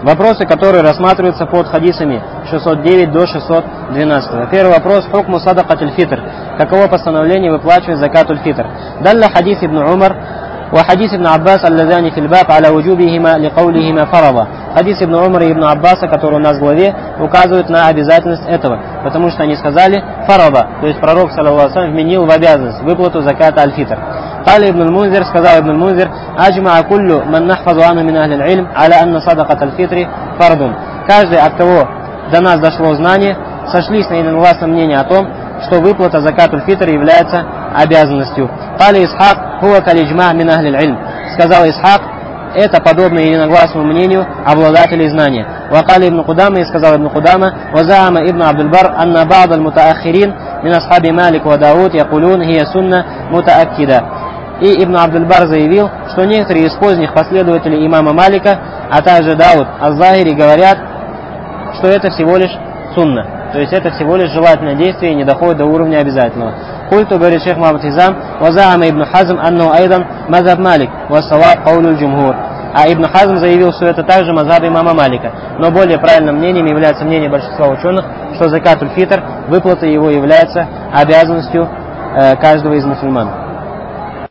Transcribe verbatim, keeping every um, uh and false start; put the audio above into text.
Вопросы, которые рассматриваются под хадисами шестьсот девять до шестьсот двенадцать. Первый вопрос. Хукму садакатуль фитр. Каково постановление выплачивать закатуль фитр? Далла хадис ибн Умар وحديث ابن عباس اللذان في الباب على وجوبهما لقولهما فرضا. Хадис ибн Умара и ибн Аббаса, который у нас в главе, указывает на обязательность этого, потому что они сказали фарада, то есть пророк саллаллаху алейхи ва саллям вменил в обязанность выплату заката аль-фитр. قال ابن المنذر, сказал ибн المنذر, أجمع كل من نحفظ عنه من أهل العلم على أن صدقة الفطر فرض. Каждый, от кого до нас дошло знание, сошлись на единогласном мнении о том, что выплата закатуль фитр является обязанностью. Кали Исхак хуа калиджма мин ахлил ильм. Сказал Исхак, это подобно единогласному мнению обладателей знания. Вакали ибн Кудама, и сказал ибн Кудама, вазаама ибн Абдул-Бар, анна ба'д аль-мутаахирин мин асхаби Малик ва Дауд якулун хия сунна мутааккида. И ибн Абдул-Бар заявил, что некоторые из поздних последователей имама Малика, а также Дауд аз-Захири говорят, что это всего лишь сунна. То есть это всего лишь желательное действие и не доходит до уровня обязательного. Культу, говорит шейх Мухаммад Хизам, вазаама ибн Хазм анну айдан мазаб Малик, вассаваб каулюль джумхур. А ибн Хазм заявил, что это также мазаб имама Малика. Но более правильным мнением является мнение большинства ученых, что закатуль фитр, выплата его является обязанностью э, каждого из мусульман.